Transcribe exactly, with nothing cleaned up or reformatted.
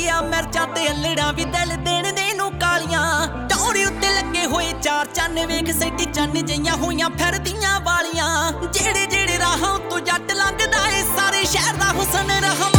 ਆ ਮਿਰਚਾਂ ਤੇ ਅਲੜਾਂ ਵੀ ਦਿਲ ਦੇਣ ਦੇ ਨੂੰ ਕਾਲੀਆਂ ਟੌੜੀ ਉੱਤੇ ਲੱਗੇ ਹੋਏ ਚਾਰ ਚੰਨ ਵੇਖ ਸੈਂਟੀ ਚੰਨ ਜਈਆਂ ਹੋਈਆਂ ਫਿਰਦੀਆਂ ਵਾਲੀਆਂ ਜਿਹੜੇ ਜਿਹੜੇ ਰਾਹਾਂ ਤੋਂ ਜੱਟ ਲੰਘਦਾ ਏ ਸਾਰੇ ਸ਼ਹਿਰ ਦਾ ਹੁਸਨ ਰਹਾ